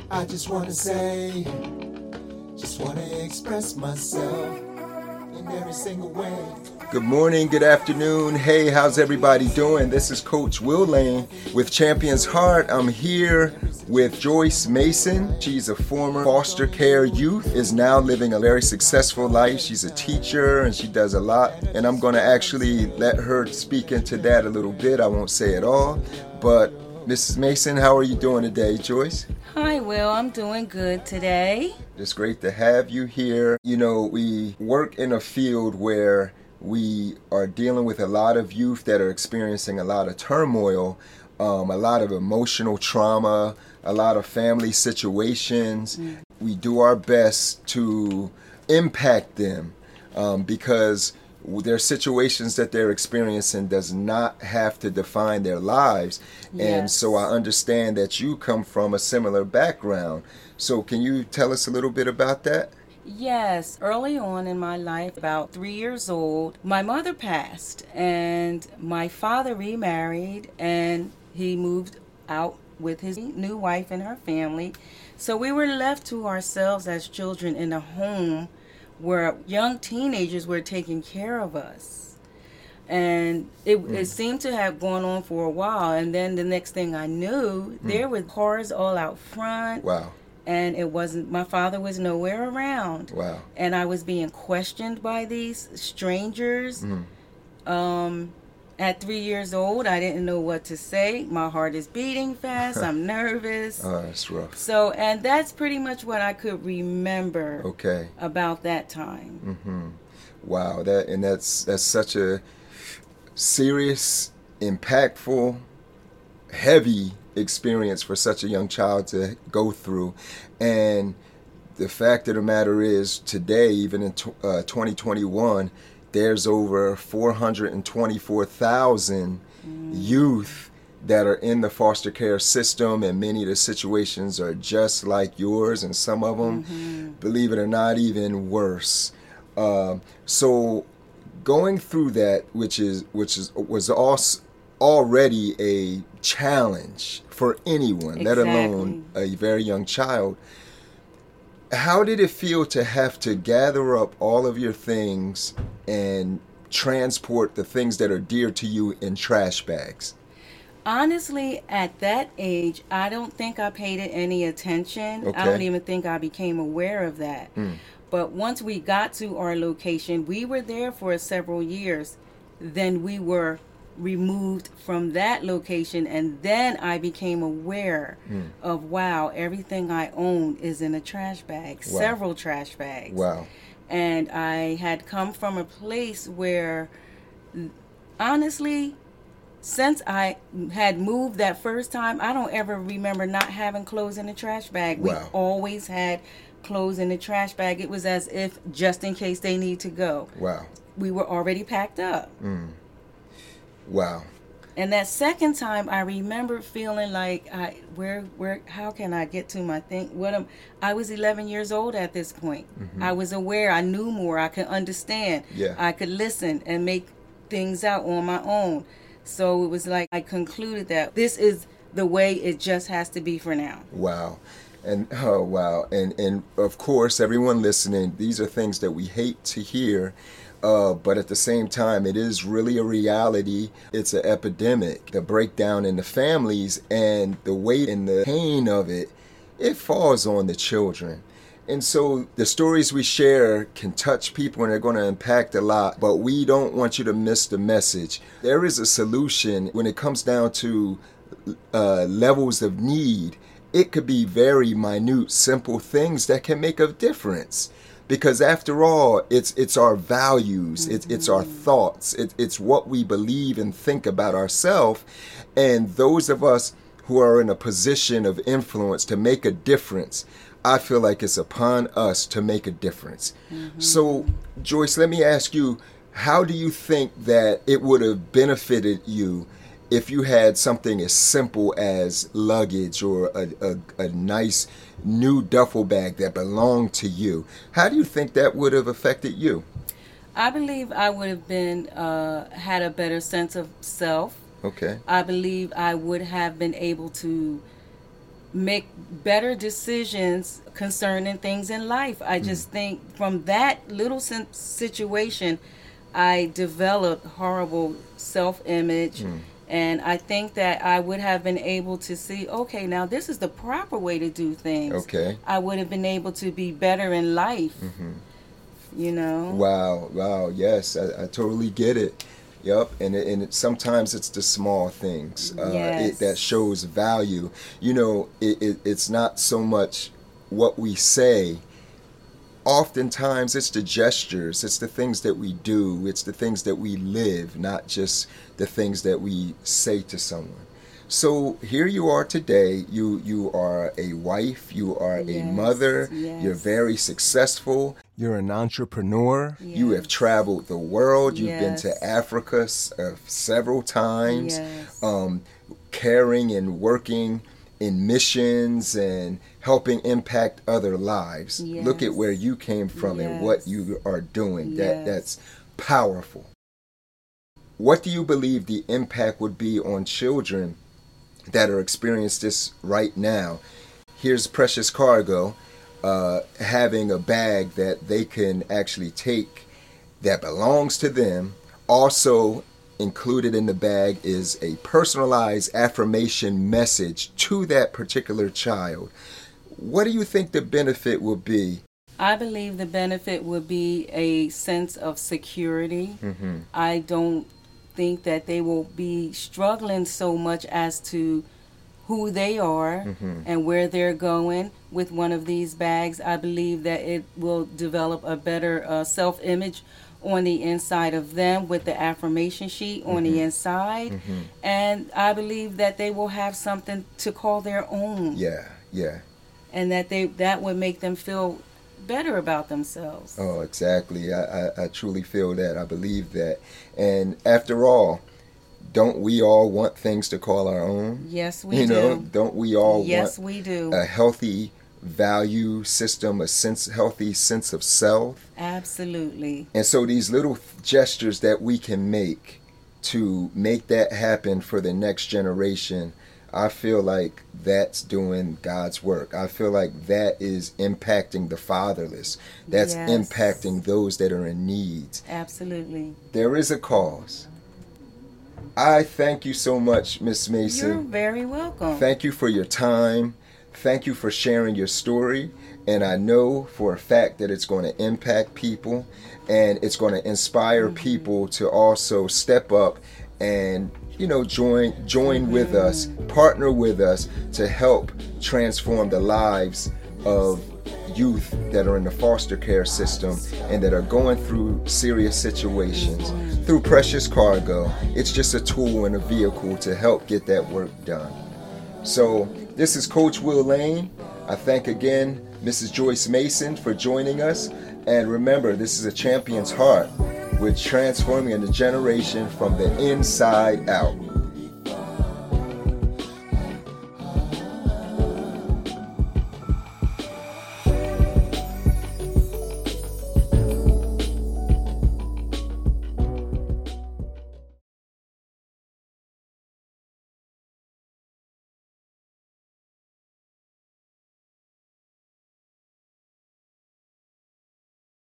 I just wanna say, just wanna express myself in every single way. Good morning, good afternoon. Hey, how's everybody doing? This is Coach Will Lane with Champions Heart. I'm here with Joyce Mason. She's a former foster care youth, is now living a very successful life. She's a teacher and she does a lot. And I'm going to actually let her speak into that a little bit. I won't say it all. But Mrs. Mason, how are you doing today, Joyce? Hi, Will. I'm doing good today. It's great to have you here. You know, we work in a field where we are dealing with a lot of youth that are experiencing a lot of turmoil, a lot of emotional trauma, a lot of family situations. We do our best to impact them because their situations that they're experiencing does not have to define their lives. Yes. And so I understand that you come from a similar background. So can you tell us a little bit about that? Yes, early on in my life, about 3 years old, my mother passed and my father remarried and he moved out with his new wife and her family. So we were left to ourselves as children in a home where young teenagers were taking care of us. And it seemed to have gone on for a while. And then the next thing I knew, there were cars all out front. Wow. And it wasn't, my father was nowhere around. Wow. And I was being questioned by these strangers. At 3 years old, I didn't know what to say. My heart is beating fast. I'm nervous. Oh, that's rough. So, and that's pretty much what I could remember about that time. Mm-hmm. Wow, that's such a serious, impactful, heavy experience for such a young child to go through. And the fact of the matter is, today, even in 2021, there's over 424,000 youth that are in the foster care system, and many of the situations are just like yours, and some of them, believe it or not, even worse. So going through that, which was already a challenge for anyone, let alone a very young child. How did it feel to have to gather up all of your things and transport the things that are dear to you in trash bags? Honestly, at that age, I don't think I paid it any attention. I don't even think I became aware of that. But once we got to our location, we were there for several years. Then we were removed from that location, and then I became aware of, wow, everything I own is in a trash bag, several trash bags. Wow. And I had come from a place where, honestly, since I had moved that first time, I don't ever remember not having clothes in a trash bag. Wow. We always had clothes in the trash bag. It was as if just in case they need to go. Wow. We were already packed up. Wow. And that second time, I remember feeling like, how can I get to my thing? I was 11 years old at this point. I was aware. I knew more. I could understand. Yeah. I could listen and make things out on my own. So it was like I concluded that this is the way it just has to be for now. Wow. And oh wow. And of course, everyone listening, these are things that we hate to hear. But at the same time, it is really a reality. It's an epidemic. The breakdown in the families and the weight and the pain of it, it falls on the children. And so the stories we share can touch people and they're going to impact a lot, but we don't want you to miss the message. There is a solution when it comes down to levels of need. It could be very minute, simple things that can make a difference. Because after all, it's our values, it's our thoughts, it's what we believe and think about ourselves. And those of us who are in a position of influence to make a difference, I feel like it's upon us to make a difference. So, Joyce, let me ask you, how do you think that it would have benefited you if you had something as simple as luggage or a nice new duffel bag that belonged to you? How do you think that would have affected you? I believe I would have been had a better sense of self. Okay. I believe I would have been able to make better decisions concerning things in life. I just think from that little situation, I developed horrible self-image. And I think that I would have been able to see, okay, now this is the proper way to do things. Okay. I would have been able to be better in life, you know? Wow, yes, I totally get it. Yep, and sometimes it's the small things Yes. that shows value. You know, it's not so much what we say. Oftentimes it's the gestures, it's the things that we do, it's the things that we live, not just the things that we say to someone. So here you are today. You are a wife, you are a Yes, mother, yes. you're very successful, you're an entrepreneur, you have Yes. traveled the world, you've been Yes. to Africa several times, Yes. caring and working in missions and helping impact other lives. Yes. Look at where you came from and what Yes. you are doing. Yes. That's powerful. What do you believe the impact would be on children that are experiencing this right now? Here's Precious Cargo, having a bag that they can actually take that belongs to them. Also included in the bag is a personalized affirmation message to that particular child. What do you think the benefit will be? I believe the benefit would be a sense of security. I don't think that they will be struggling so much as to who they are and where they're going with one of these bags. I believe that it will develop a better self-image on the inside of them with the affirmation sheet on the inside. And I believe that they will have something to call their own. Yeah. And that would make them feel better about themselves. Oh, exactly. I truly feel that. I believe that. And after all, don't we all want things to call our own? Yes, we You know, do. don't we all Yes, want we do. a healthy value system, healthy sense of self? Absolutely. And so these little gestures that we can make to make that happen for the next generation, I feel like that's doing God's work. I feel like that is impacting the fatherless. That's Yes. impacting those that are in need. Absolutely. There is a cause. I thank you so much, Miss You're Mason. very welcome. Thank you for your time. Thank you for sharing your story. And I know for a fact that it's going to impact people and it's going to inspire people to also step up and, you know, join with us, partner with us to help transform the lives of youth that are in the foster care system and that are going through serious situations. Through Precious Cargo, it's just a tool and a vehicle to help get that work done. So this is Coach Will Lane. I thank again Mrs. Joyce Mason for joining us. And remember, this is a champion's heart. We're transforming a generation from the inside out.